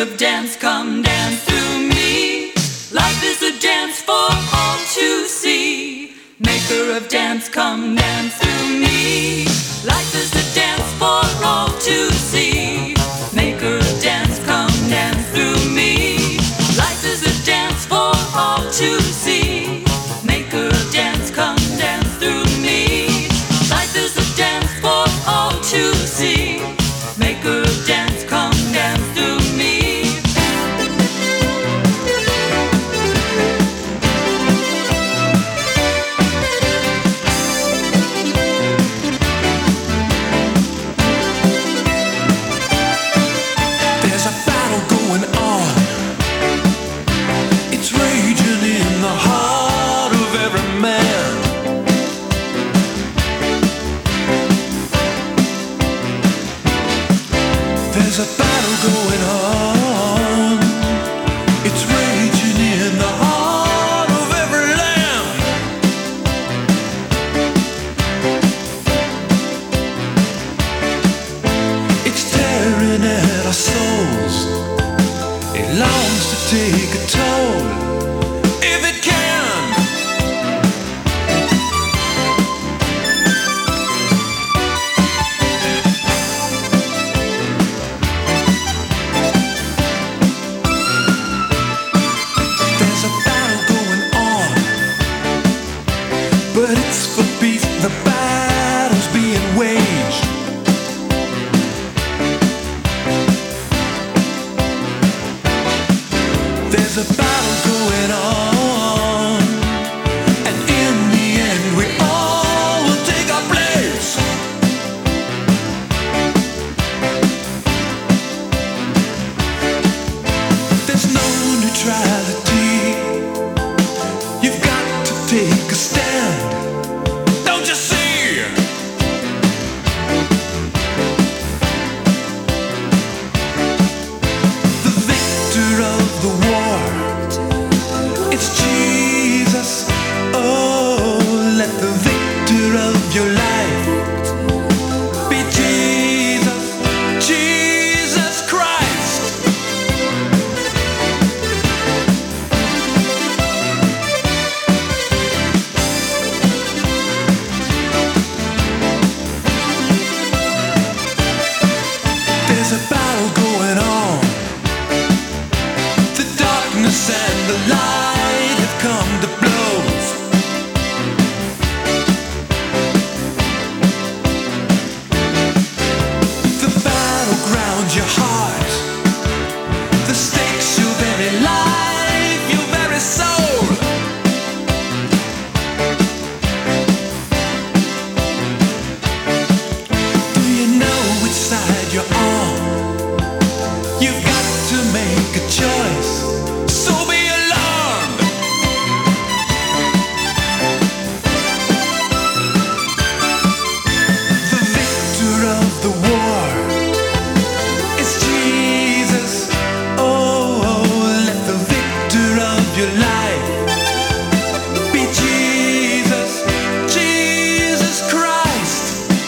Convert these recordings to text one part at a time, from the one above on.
of dance, come dance through me. Life is a dance for all to see. Maker of dance, come dance through me. Life is a dance for all to see. Maker of dance, come dance through me. Life is a dance for all to see. Maker of dance, come dance through me. Life is a dance for all to see. Maker of dance, come dance through me. There's a battle going on. It's raging in the heart of every man. There's a battle going on. It's raging in the heart of every land. It's tearing at our souls. It longs to take a toll. If it can. There's a battle going on, but it's for peace. The battle's being waged. There's a battle going on, and in the end we all will take our place. There's no neutrality. You've got to take a stand. Don't you see? The victor of the war, it's Jesus. Oh, let the victor of your life be Jesus, Jesus Christ. There's a battle going on. The darkness and the light have come to blows. The battleground's your heart. The stakes your very life, your very soul. Do you know which side you're on? You've got to make a choice, so be alarmed. The victor of the war is Jesus. Oh, let the victor of your life be Jesus, Jesus Christ.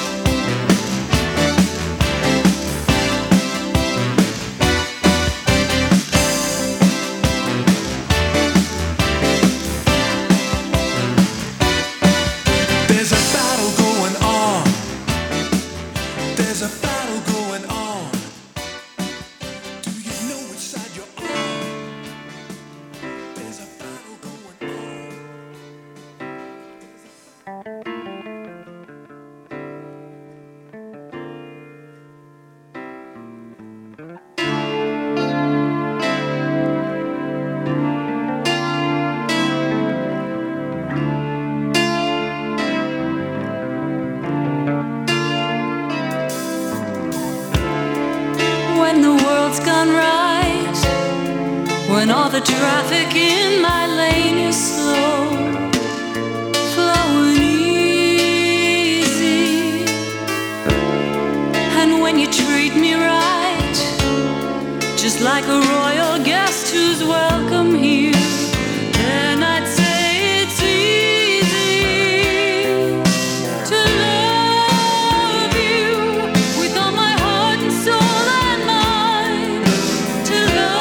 There's a battle going on. There's a battle going on. Do you know which side you're on? There's a battle going on. When the world's gone right, when all the traffic in my lane is slow, flowing easy, and when you treat me right, just like a royal guest who's welcome here, then I'd say it's easy to love you with all my heart and soul and mind, to love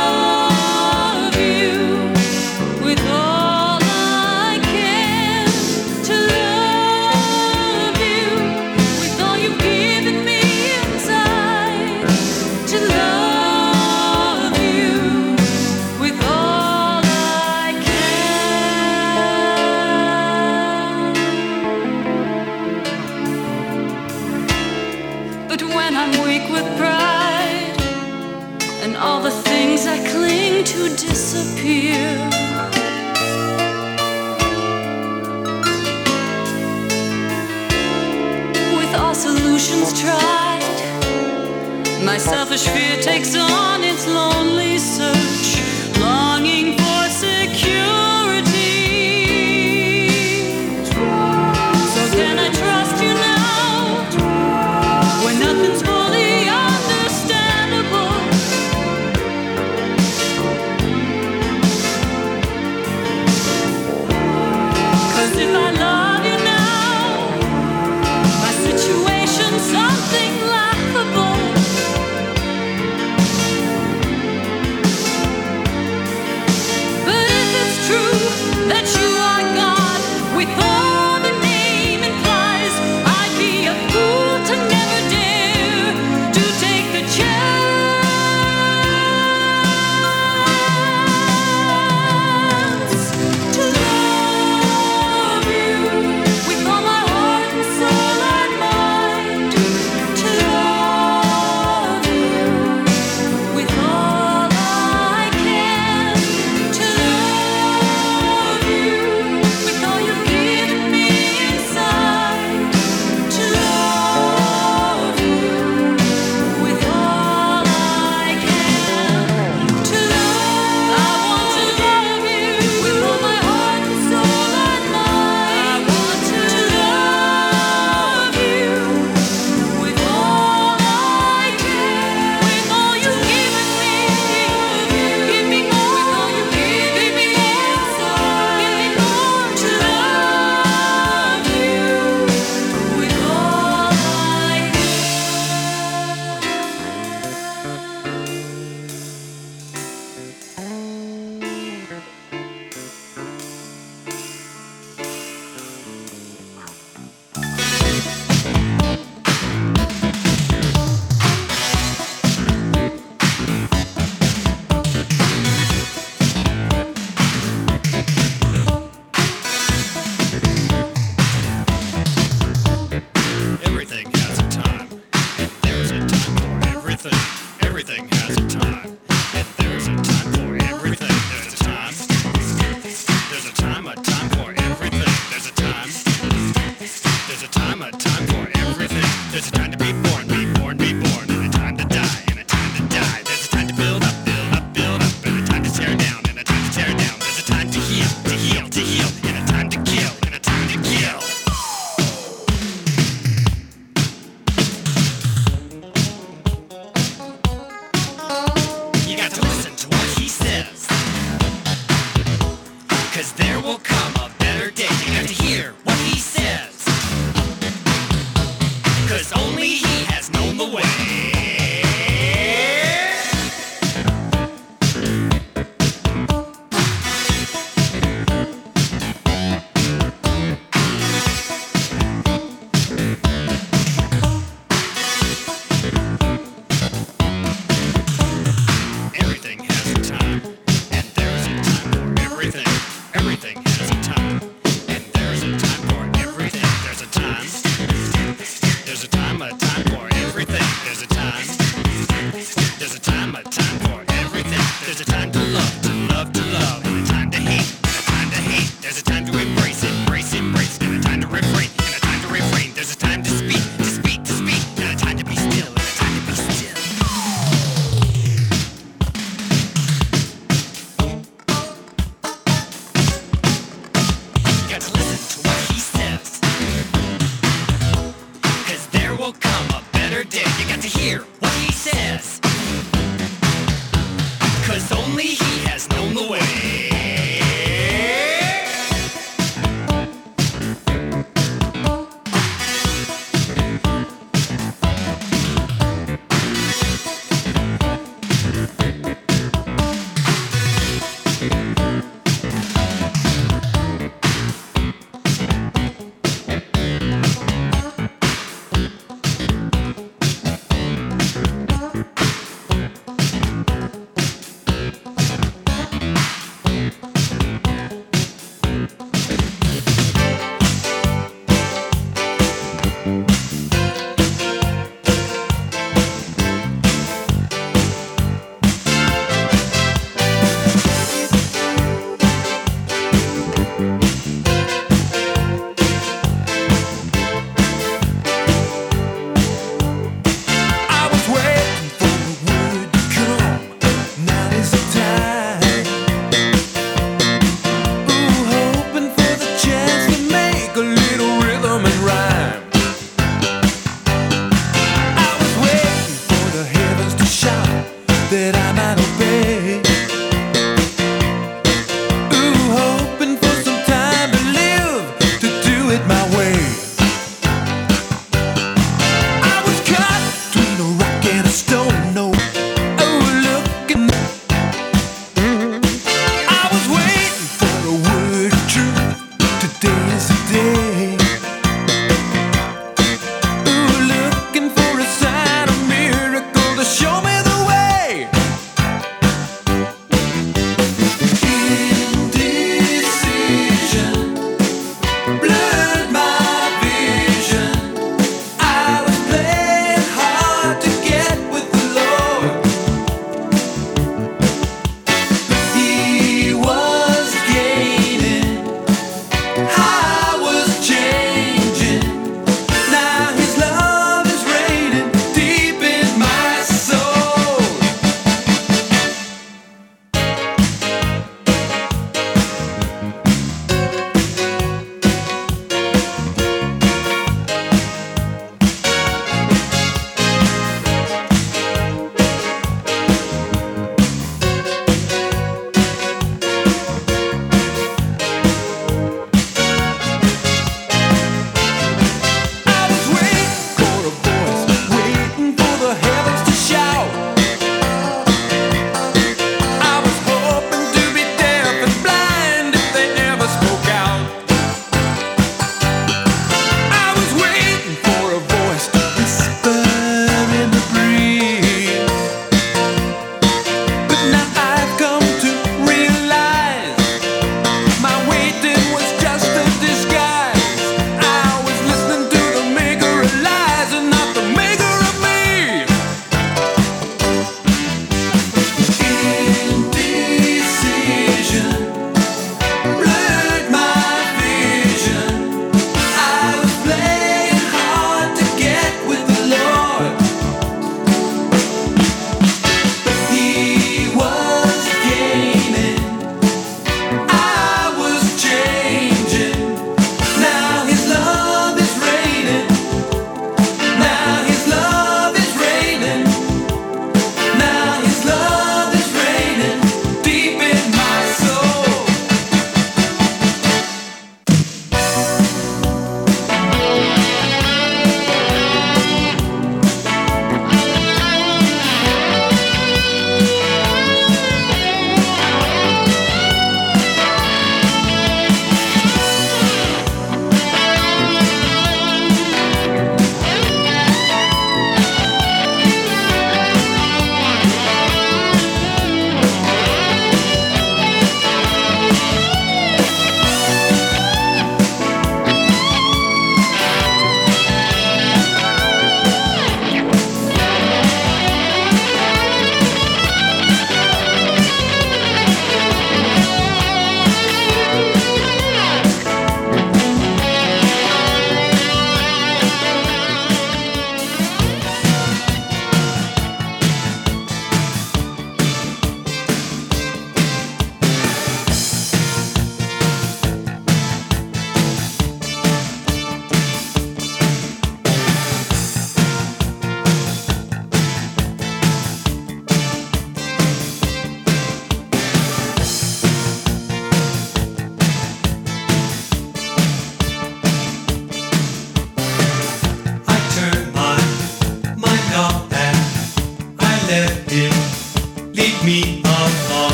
disappear. With all solutions tried, my selfish fear takes on its lonely search, longing for security. So can I trust you now, when nothing's fully understandable? 'Cause if I love you now, my situation's something laughable. But if it's true that you are God, with all the name implies, I'd be a fool to never dare to take the chance to love you with all my heart and soul and mind, to love you with all I can, to love you with all you've given me inside, to love you with all I can, to love. I want to love you with all my heart and soul and mind. I want to love you with all I can, with all you've given me. Give me more with all you've given me inside. Give me more to love you with all I can. Everything has a time, and there's a time for everything. Everything has a time, and there's a time for everything. There's a time. There's a time for everything. There's a time. There's a time for everything. There's a time to be born, and a time to die, and a time to die. There's a time to build up, and a time to tear down, and a time to tear down. There's a time to heal, and a time to kill, and a time to kill. You got to listen to what he says, 'cause there will come a better day. You got to hear what he says, 'cause only he has known the way. Everything has a time, and there's a time for everything. Everything has a time, and there's a time for everything. There's a time. There's a time for everything. There's a time. There's a time for everything. There's a time to love, and a time to hate, There's a time to embrace, and a time to refrain, There's a time to speak, and a time to be still, and a time to be still. You got to listen to what he says, 'cause there will come a better day. You got to hear what he says, 'cause only he has known the way.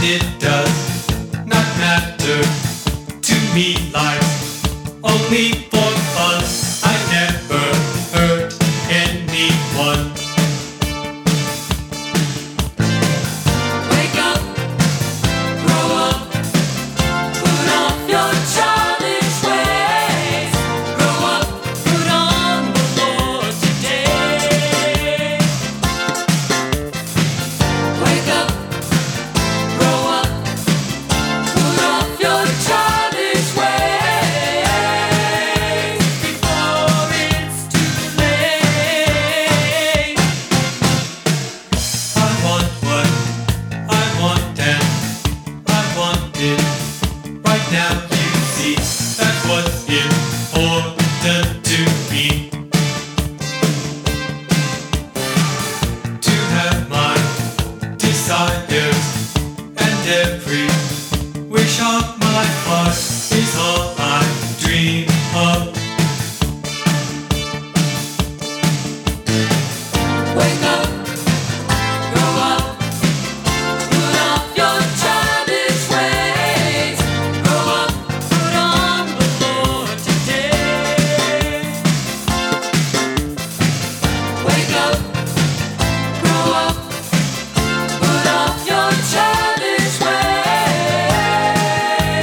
it does not matter to me. Life's only for fun. I never hurt anyone. Wake up, grow up, put off your childish ways. Grow up, put on the Lord today. Wake up, grow up, put off your childish ways before it's too late. I want what I want and I want it right now. You see, that's what's important to me. To have my desires and every wish of my heart is all I dream of. Wake up, grow up, put off your childish ways. Grow up, put on the Lord today. Wake up, grow up, put off your childish ways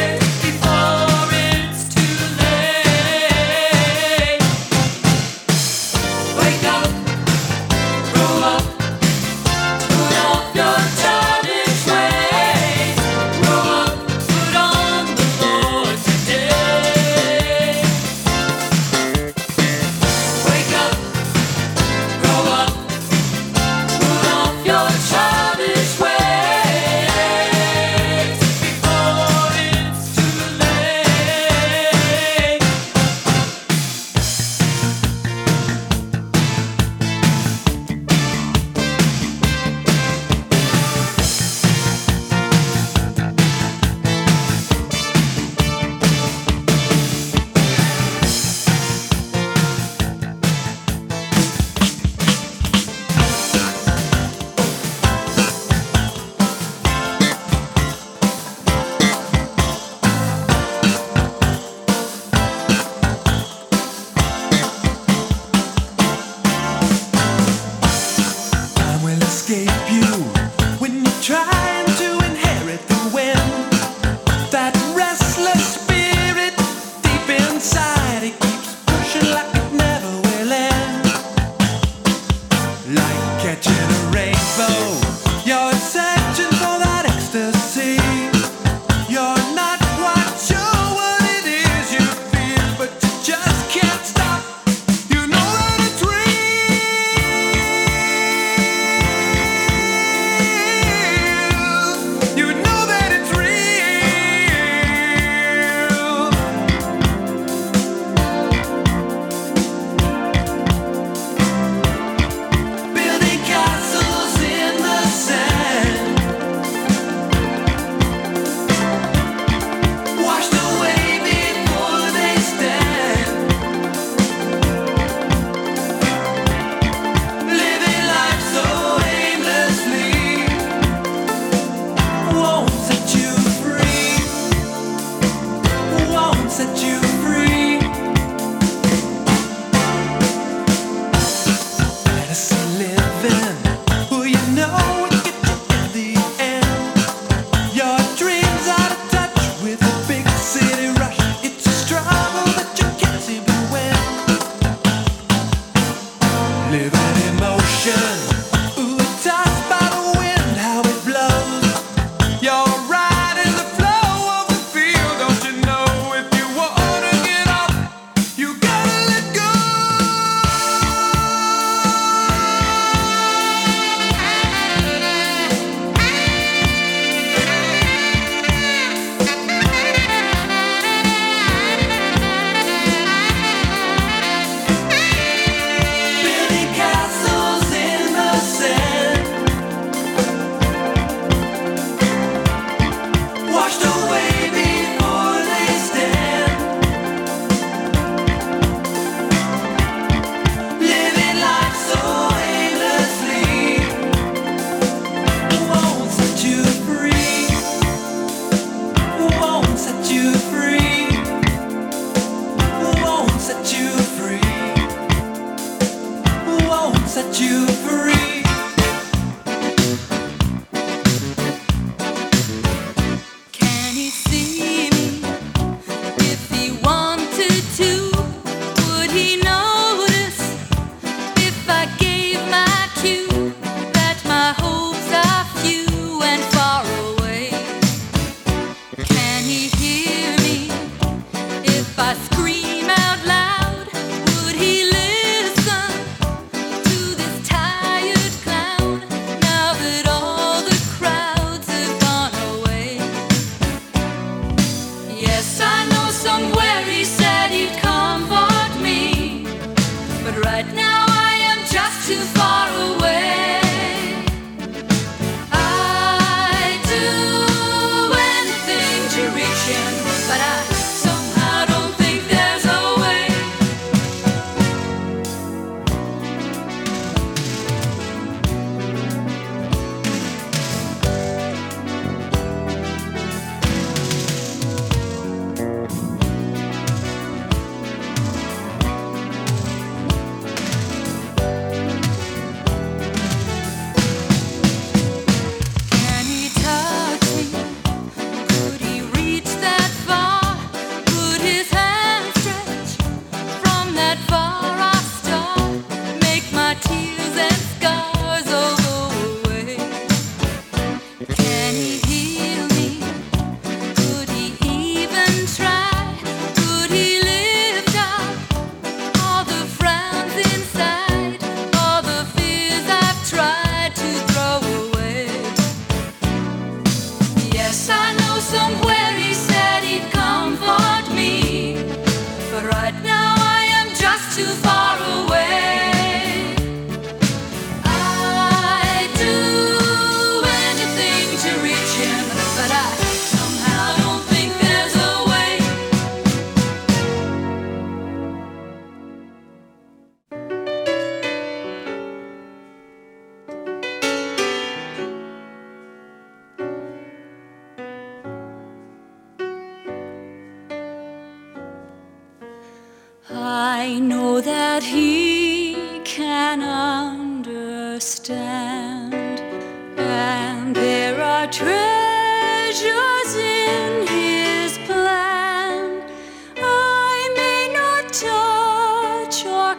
that he can understand, and there are treasures in his plan I may not touch or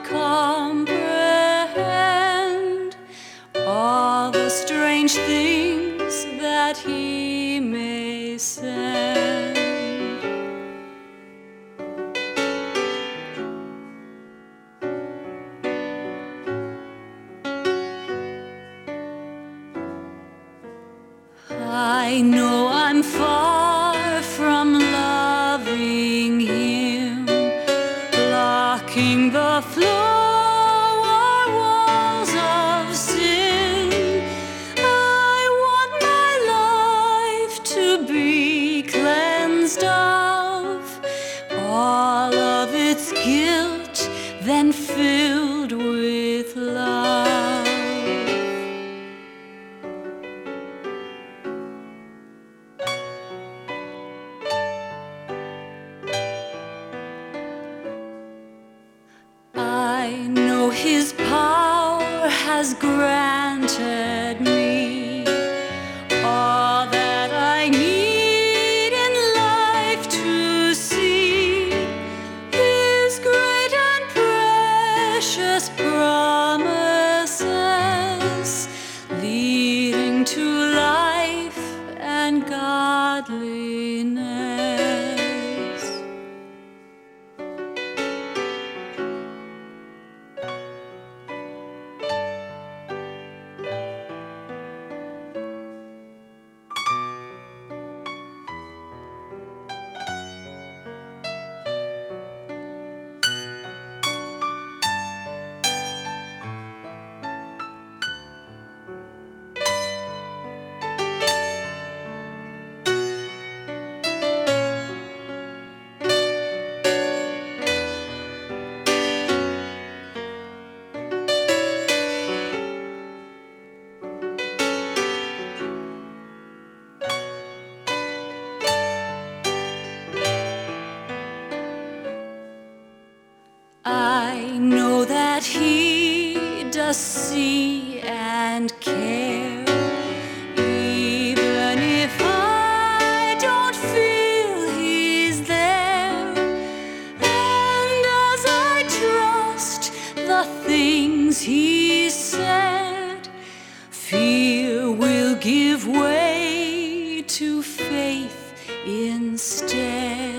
comprehend, all the strange things that he may send. I know I'm far from loving him, blocking the flow or walls of sin. I want my life to be cleansed of all of its guilt, then filled with love. I know his power has granted me all that I need in life to see his great and precious promises, leading to life and godliness. I know that he does see and care, even if I don't feel he's there. And as I trust the things he said, fear will give way to faith instead.